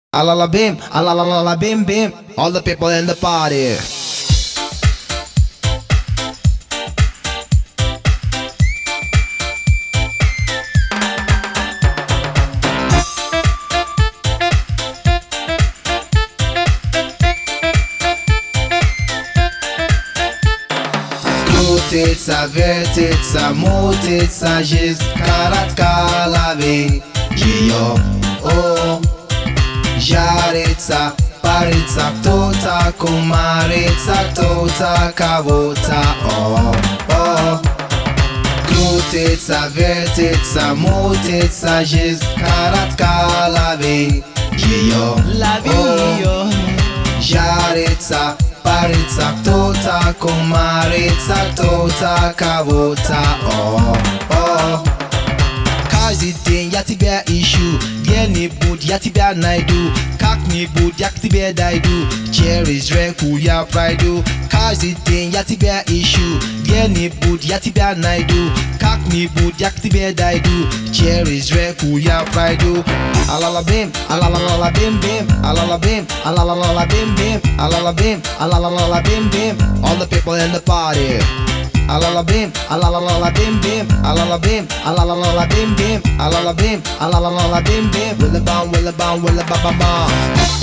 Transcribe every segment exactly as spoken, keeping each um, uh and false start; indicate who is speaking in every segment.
Speaker 1: Alala bim, alala bim bim. All the people in the party. Krutica, vertica, multica, giz, karatka, lavi, gio, oh. Jarica, parica, tota, kumarica, tota, kavota, oh, oh. Krutica, vertica, multica, giz, karatka, lavi, gio,
Speaker 2: Lavio,
Speaker 1: Jarica, parica, tota, kumarica, tota, kavota, oh, oh. Kazi din ya tibia issue, dia ni bud ya tibia naidu, kak ni bud ya tibia daidu, cherries renku ya pride. Kazi din ya tibia issue, dia ni bud ya tibia naidu, kak ni bud ya tibia daidu, cherries renku ya pride. Alala bim, alala bim bim, alala bim, alala bim bim, alala bim, alala bim bim. All the people in the party. Alala bim, alala bim bim, alala bim, alala bim bim, alala bim, alala bim bim. Willa bam, willa bam, willa ba ba ba.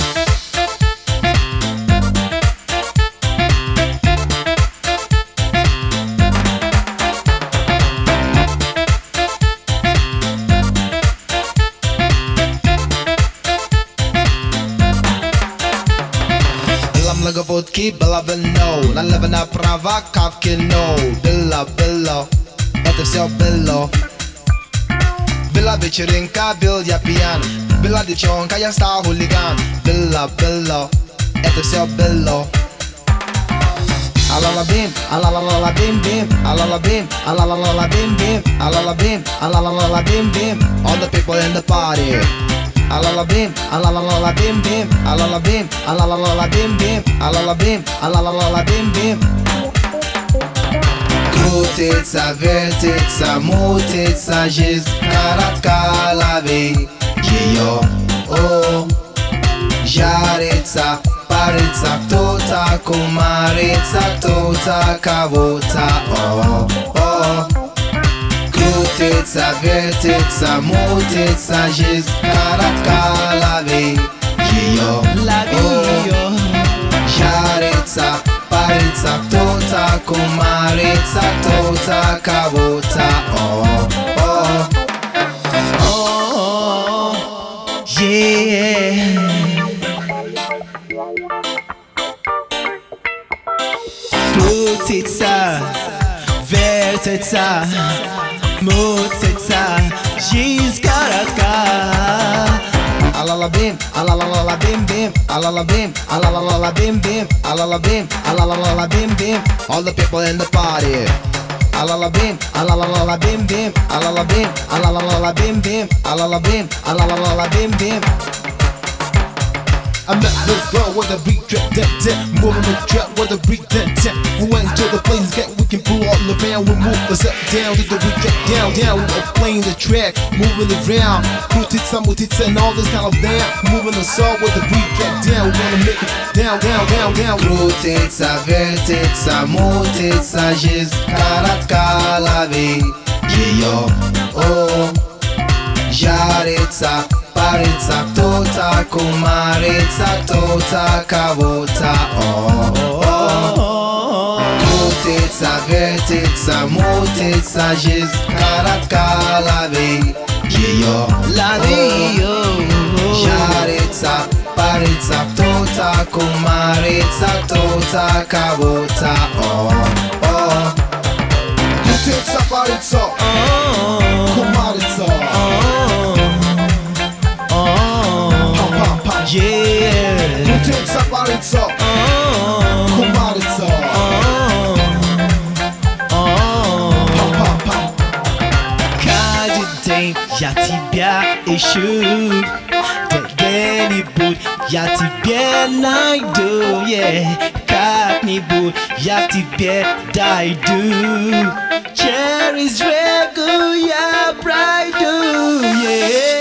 Speaker 1: Laga vodki, bella vino, na levena prava, kavkino, billa billo, это все бело. Billa вечеринка, бил я пьян, бilla девчонка, я стал хулиган, бilla билlo, это все бело. Alala bim, alala bim bim, alala bim, alala bim bim, alala bim, alala bim bim. All the people in the party. Alala bim, alala bim bim, alala bim, alala bim bim, alala bim, alala bim bim. Krutica, vertica, multica, giz, karatka, lavi, gio, oh. Jarica, parica, tota, kumarica, tota, kavota, oh, oh. Krutica, vertica, multica, giz, karatka, lavi, gio,
Speaker 2: Lavio,
Speaker 1: Jarica, parica, tota, kumarica, tota, kavota, oh, oh.
Speaker 2: oh, yeah. Krutica, vertica, multica, giz, karatka.
Speaker 1: Alala bim, alala bim bim, alala bim, alala bim bim, alala bim, alala bim bim. All the people in the party. Alala bim, alala bim bim, alala bim, alala bim bim, alala bim, alala bim bim.
Speaker 3: I'm at this girl with a beat drip, that that. Moving the trap with a beat that that. We went to the place that we can pull all around. We move the set down to the beat drip down, down. We're playing the track, moving around. Krutica, multica, and all this kind of down. Moving the soul with the beat drip down. We wanna make it down, down, down, down.
Speaker 1: Krutica, vertica, multica, giz, karatka, lavi, gio, oh. Jarica, parica, tota, kumarica, tota, kavota, oh, oh. Krutica, vertica, multica, giz, karatka, lavi, gio,
Speaker 2: Lavio,
Speaker 1: Jarica, parica, tota, kumarica, tota, kavota, oh, oh.
Speaker 3: Krutica, parica,
Speaker 2: oh,
Speaker 3: kumarica. Pam, pam.
Speaker 2: yeah.
Speaker 3: Krutica, parica,
Speaker 2: Oh,
Speaker 3: kumarica.
Speaker 2: oh,
Speaker 3: Pam, pam, pam.
Speaker 2: каждый день я тебя ищу, где-нибудь я тебе найду, yeah. Как-нибудь я к тебе дойду, через реку я пройду, yeah.